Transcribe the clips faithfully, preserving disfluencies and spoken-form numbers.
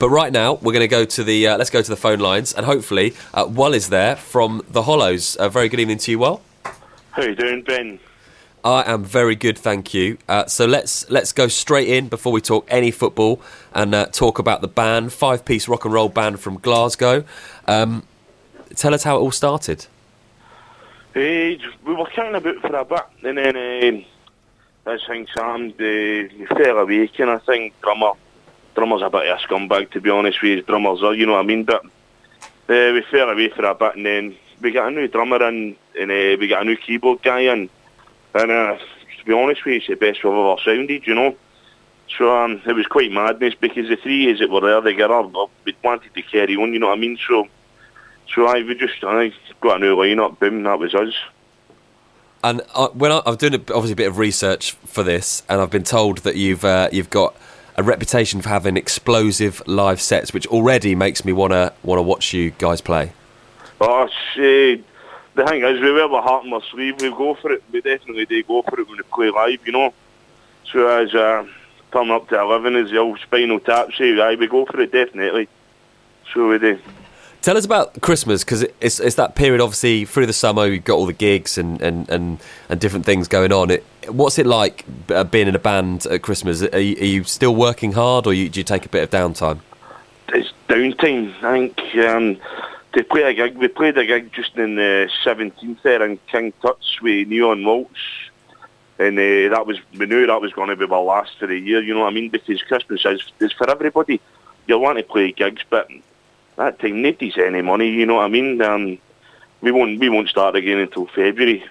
But right now, we're going to go to the, uh, let's go to the phone lines, and hopefully, uh, Wal is there from the Hollows. A very good evening to you, Wal. How you doing, Ben? I am very good, thank you. Uh, so let's let's go straight in before we talk any football and uh, talk about the band, five-piece rock and roll band from Glasgow. Um, tell us how it all started. Uh, we were kicking about for a bit, and then uh, this thing, Sam, the uh, fell away, kind of thing. Drummer, drummer's a bit of a scumbag, to be honest with you. Drummers are, you know what I mean? But uh, we fell away for a bit, and then we got a new drummer in, and uh, we got a new keyboard guy in. And uh, to be honest with you, it's the best we've ever sounded, you know. So um, it was quite madness, because the three years that were there together, we wanted to carry on, you know what I mean? So, so I we just I got a new lineup, boom, that was us. And uh, when I, I'm doing a, obviously a bit of research for this, and I've been told that you've uh, you've got a reputation for having explosive live sets, which already makes me wanna wanna watch you guys play. Oh, shit. The thing is, we wear our heart on our sleeve, we go for it, we definitely do go for it when we play live, you know. So as uh, turn up to eleven, as the old Spinal Tap say, aye, we go for it, definitely. So we do. Tell us about Christmas, because it's it's that period, obviously, through the summer, you've got all the gigs and, and, and, and different things going on. It, what's it like uh, being in a band at Christmas? Are you, are you still working hard, or you, do you take a bit of downtime? It's downtime, I think. Um, to play a gig, we played a gig just in the seventeenth there in King Tut's with Neon Waltz, and uh, that was, we knew that was going to be our last for the year, you know what I mean, because Christmas is, is for everybody. You want to play gigs, but that time nobody's any money, you know what I mean. Um, we won't we won't start again until February.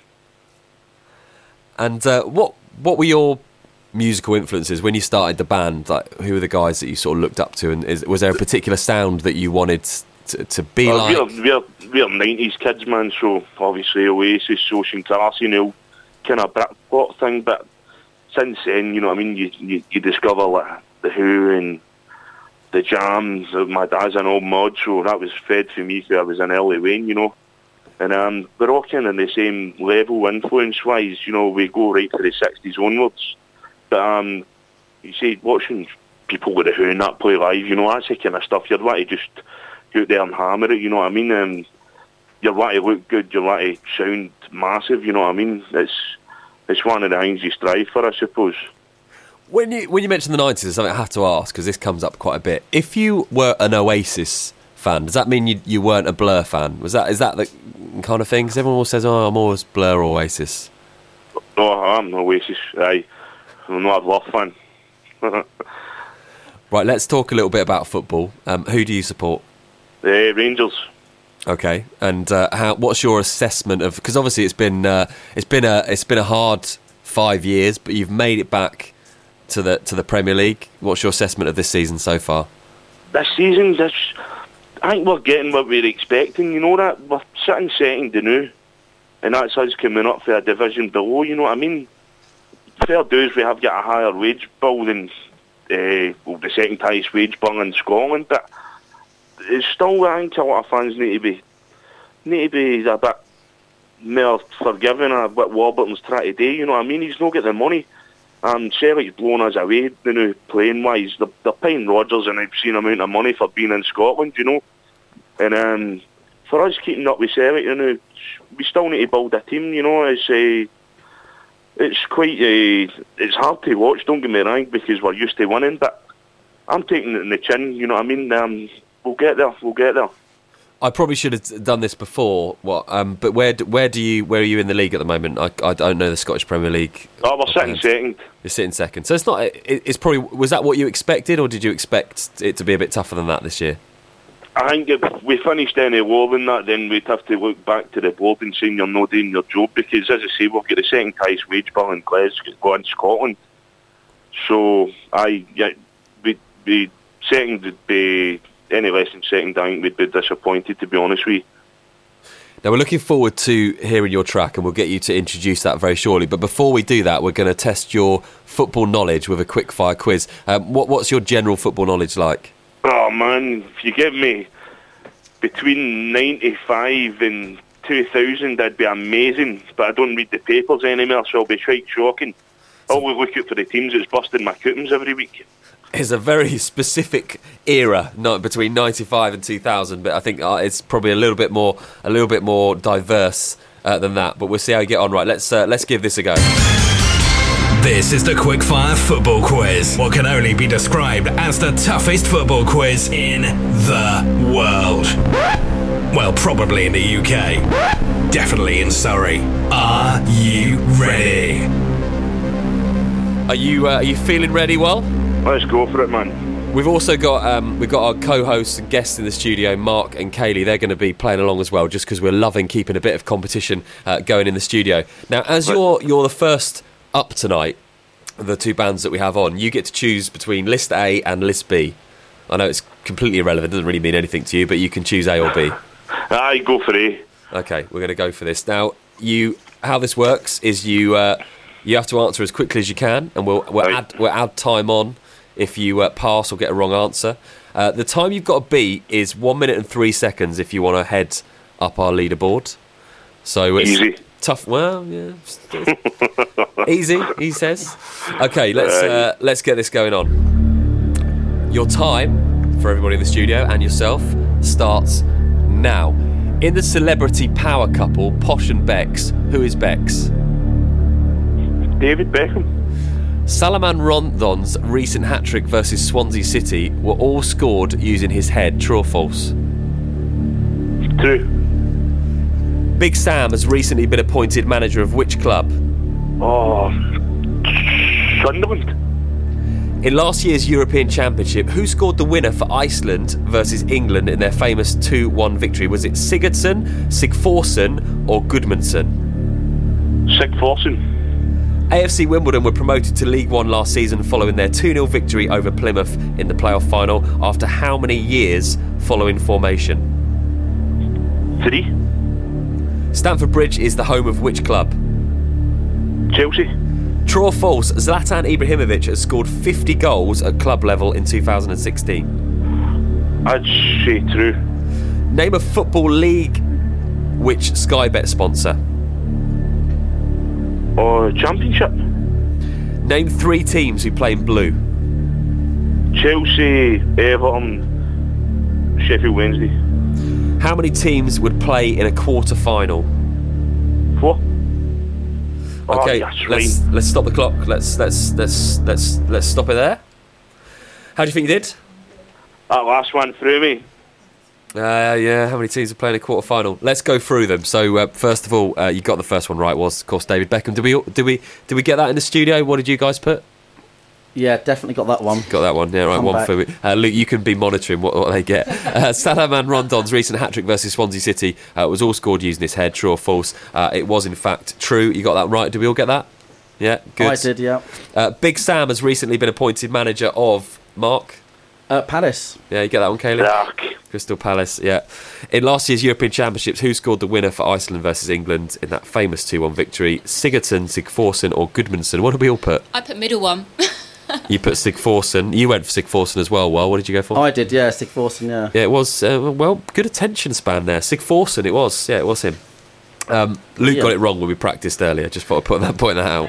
And uh, what what were your musical influences when you started the band? Like, who were the guys that you sort of looked up to, and is, was there a particular sound that you wanted to, to be well, like? We're, we're, we're nineties kids, man, so obviously Oasis, Ocean Clarcy, you know, kind of Britpop thing, but since then, you know what I mean, you, you, you discover like The Who and The Jam. My dad's an old mod, so that was fed for me because I was in L A Wayne, you know. And um, we're all kind of the same level influence-wise, you know, we go right to the sixties onwards. But um, you see, watching people with The Who and that play live, you know, that's the kind of stuff you'd want to just go out there and hammer it, you know what I mean? Um, you'd want to look good, you'd want to sound massive, you know what I mean? It's it's one of the things you strive for, I suppose. When you when you mention the nineties, there's something I have to ask, because this comes up quite a bit. If you were an Oasis fan, does that mean you you weren't a Blur fan? Was that is that the kind of thing? Because everyone always says, "Oh, I'm always Blur or Oasis." Oh, I'm Oasis. Aye, I'm not a Blur fan. Right, let's talk a little bit about football. Um, who do you support? The uh, Rangers. Okay, and uh, how? What's your assessment of? Because obviously it's been uh, it's been a it's been a hard five years, but you've made it back to the to the Premier League. What's your assessment of this season so far? This season, this, I think we're getting what we're expecting, you know that? We're sitting second to now, and that's us coming up for a division below, you know what I mean? Fair dues, we have got a higher wage bill than uh, well, the second highest wage bill in Scotland, but it's still, I think a lot of fans need to be, need to be a bit more forgiving of what Warburton's trying to do, you know what I mean? He's not got the money. Um, Celtic's blown us away, you know, playing-wise. They're, they're paying Rodgers an obscene amount of money for being in Scotland, you know. And um, for us keeping up with Celtic, you know, we still need to build a team, you know. It's uh, it's quite, uh, it's hard to watch, don't get me wrong, because we're used to winning, but I'm taking it in the chin, you know what I mean? Um, we'll get there, we'll get there. I probably should have done this before. What? Um, but where? Do, where do you? Where are you in the league at the moment? I, I don't know the Scottish Premier League. Oh, we're sitting second. You're sitting second. So it's not. It, it's probably. Was that what you expected, or did you expect it to be a bit tougher than that this year? I think if we finished any lower than that, then we'd have to look back to the board and saying you're not doing your job, because, as I say, we've got the second highest wage bill in Glasgow in Scotland. So I, yeah, we we second would be. Any less than second, I think we'd be disappointed, to be honest with you. Now, we're looking forward to hearing your track, and we'll get you to introduce that very shortly. But before we do that, we're going to test your football knowledge with a quick fire quiz. Um, what, what's your general football knowledge like? Oh, man, if you give me between ninety-five and two thousand, that'd be amazing. But I don't read the papers anymore, so it'll be quite shocking. I always look out for the teams that's busting my cootums every week. is a very specific era, not between ninety-five and two thousand. But I think uh, it's probably a little bit more, a little bit more diverse uh, than that. But we'll see how you get on. Right, let's uh, let's give this a go. This is the Quickfire Football Quiz. What can only be described as the toughest football quiz in the world. Well, probably in the U K. Definitely in Surrey. Are you ready? Are you uh, are you feeling ready? Well, let's go for it, man. We've also got um, we've got our co-hosts and guests in the studio, Mark and Kaylee. They're going to be playing along as well, just because we're loving keeping a bit of competition uh, going in the studio. Now, as you're you're the first up tonight, the two bands that we have on, you get to choose between List A and List B. I know it's completely irrelevant, doesn't really mean anything to you, but you can choose A or B. Aye, go for A. Okay, we're going to go for this. Now, you how this works is you uh, you have to answer as quickly as you can, and we'll we'll, add, we'll add time on if you uh, pass or get a wrong answer. Uh, the time you've got to beat is one minute and three seconds if you want to head up our leaderboard. So it's easy. Tough. Well, yeah. Easy, he says. Okay, let's uh, let's get this going on. Your time for everybody in the studio and yourself starts now. In the celebrity power couple Posh and Bex, who is Bex? David Beckham. Salomon Rondon's recent hat-trick versus Swansea City were all scored using his head. True or false? True. Big Sam has recently been appointed manager of which club? Oh, Sunderland. In last year's European Championship, who scored the winner for Iceland versus England in their famous two one victory? Was it Sigurdsson, Sigforsson or Gudmundsson? Sigforsson. A F C Wimbledon were promoted to League One last season following their two nil victory over Plymouth in the playoff final after how many years following formation? Three. Stamford Bridge is the home of which club? Chelsea. True or false, Zlatan Ibrahimovic has scored fifty goals at club level in two thousand sixteen. I'd say true. Name a football league which Sky Bet sponsor. Or Championship. Name three teams who play in blue. Chelsea, Everton, Sheffield Wednesday. How many teams would play in a quarter final? Four. Okay, oh, yes, let's right. let's stop the clock. Let's let's let's let's let's stop it there. How do you think you did? That last one threw me. Uh, yeah, how many teams are playing a quarter final? Let's go through them. So uh, first of all, uh, you got the first one right. Was of course David Beckham. Did we did we did we get that in the studio? What did you guys put? Yeah, definitely got that one. Got that one. Yeah, right. Come one back. for me. Uh, Luke, you can be monitoring what, what they get. Uh, Salomon Rondon's recent hat-trick versus Swansea City uh, was all scored using his head. True or false? Uh, it was in fact true. You got that right. Did we all get that? Yeah, good. I did, yeah. Uh, Big Sam has recently been appointed manager of Mark. Uh, Palace. Yeah, you get that one, Kaylee? Dark. Crystal Palace, yeah. In last year's European Championships, who scored the winner for Iceland versus England in that famous two one victory? Sigurdsson, Sigforsson or Gudmundsson? What did we all put? I put middle one. You put Sigforsson. You went for Sigforsson as well, Well. What did you go for? I did, yeah, Sigforsson, yeah. Yeah, it was, uh, well, good attention span there. Sigforsson, it was. Yeah, it was him. Um, Luke Yeah. got it wrong when we practiced earlier. Just thought I'd put that, point that out.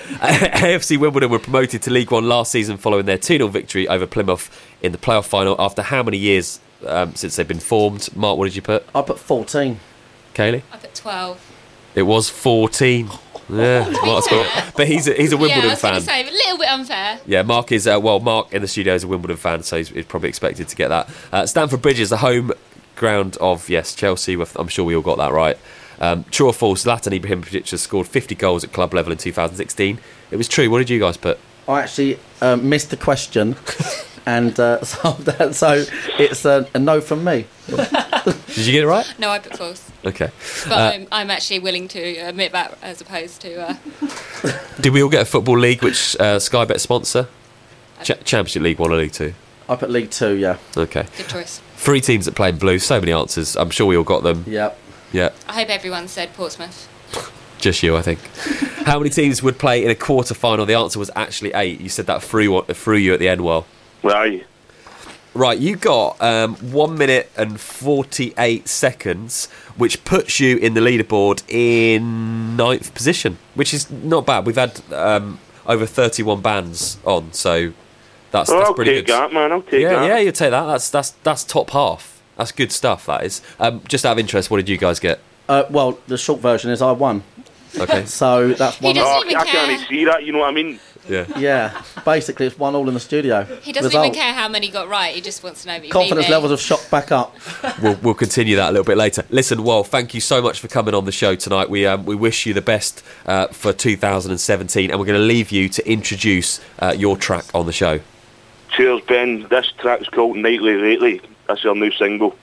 A F C Wimbledon were promoted to League One last season following their two nil victory over Plymouth in the playoff final after how many years um, since they've been formed? Mark, what did you put? I put fourteen. Kaylee? I put twelve. It was fourteen. Yeah, Mark's got, but he's a, he's a Wimbledon yeah, I was fan. going to say, a little bit unfair. Yeah, Mark is, uh, well, Mark in the studio is a Wimbledon fan, so he's, he's probably expected to get that. Uh, Stamford Bridge is the home ground of, yes, Chelsea. I'm sure we all got that right. Um, true or false, Zlatan Ibrahimovic has scored fifty goals at club level in two thousand sixteen. It was true. What did you guys put? I actually uh, missed the question, and uh, so, so it's a, a no from me. Did you get it right? No, I put false. Okay. But Uh, I'm, I'm actually willing to admit that as opposed to... Uh, did we all get a football league which uh, Sky Bet sponsor? Ch- Championship League One or League Two? I put League Two, yeah. Okay. good choice. Three teams that play in blue. So many answers. I'm sure we all got them. Yeah. Yeah. I hope everyone said Portsmouth. Just you, I think. How many teams would play in a quarter final? The answer was actually eight. You said that through through you at the end, well. Where are you? Right, you got um, one minute and forty-eight seconds, which puts you in the leaderboard in ninth position, which is not bad. We've had um, over thirty-one bands on, so That's Oh, that's I'll pretty take good. that, man. I'll take Yeah, that. yeah, you take that. That's that's that's top half. That's good stuff. That is. Um, just out of interest, what did you guys get? Uh, well, the short version is I won. Okay. So that's He one. doesn't Oh, even I care. can't see that. You know what I mean? Yeah. Yeah, basically it's one all in the studio. He doesn't Result. even care how many got right. He just wants to know. That you Confidence beat me. levels have shot back up. We'll we'll continue that a little bit later. Listen, well, thank you so much for coming on the show tonight. We um, we wish you the best uh, for two thousand seventeen, and we're going to leave you to introduce uh, your track on the show. Cheers, Ben. This track's called Nightly Lately. That's our new single.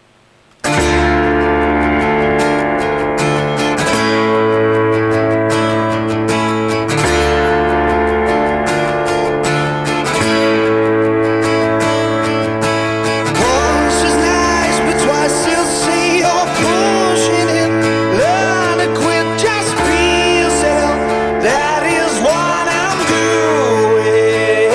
Once is nice, but twice is see you're pushing it. Learn to quit, just be yourself. That is what I'm doing.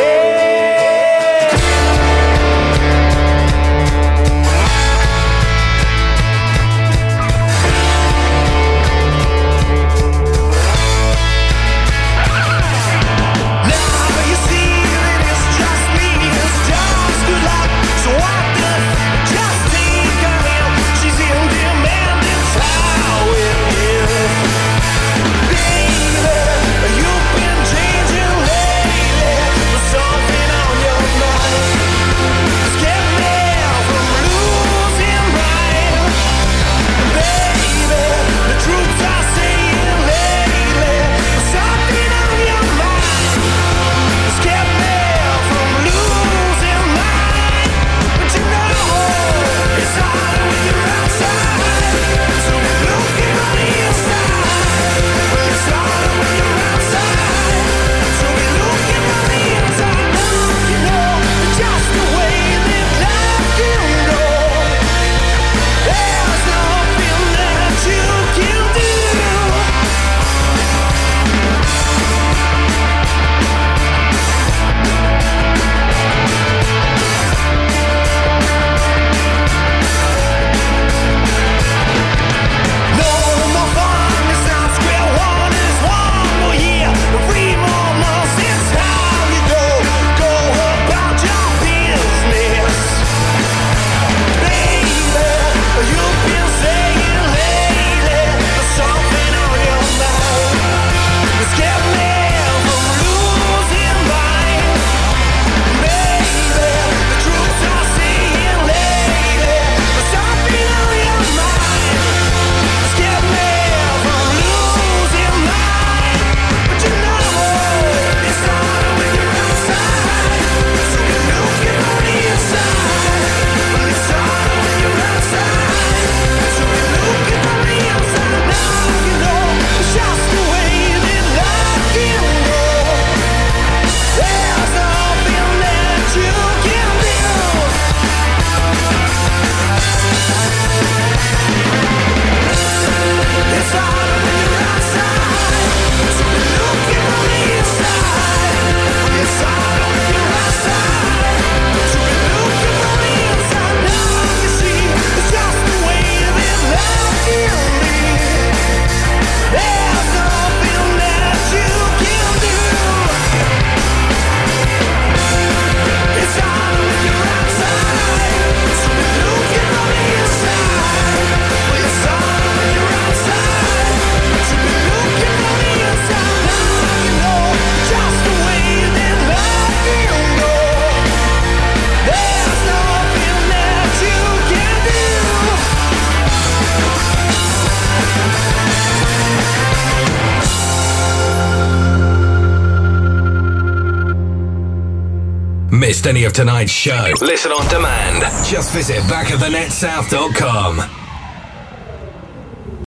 Now you see that it's just me, it's just good luck. So what the f- just take her in. She's in demand, it's how it is. Baby, you've been changing lately. There's something on your mind. It's kept me from losing mine. Baby, the truths I saying lately. There's something on your mind. It's kept me from losing mine. But you know, it's harder when you're outside. So we're looking on the inside. Well, it's harder when you're outside. So we're looking on the inside. Now you know just the way that life can go. There's nothing that you can do. No more fun, it's not square one, it's one more year. Three more months, it's how you go. Go about your business. Baby, you've been saying lately there's something on your mind. It's kept me from losing mine. Baby, the truths I saying lately there's something on your mind. It's kept me from losing mine. But you know, it's harder when you're outside. So you're looking on the inside. Well, it's harder when you're outside. So you're looking on the inside. Now you know it's just the way that life can go. There's nothing that you can do. It's harder when you're outside. So you're looking on the inside. It's harder when you're outside. So you're looking on the inside. Now you see it's just the way that life can be. There's nothing that you can do. It's harder when you're outside. So you're looking on the inside. It's harder when you're outside. So you're looking on the inside. Now you know just the way that life can go. There's nothing that you can do. Missed any of tonight's show? Listen on demand. Just visit back of the net south dot com.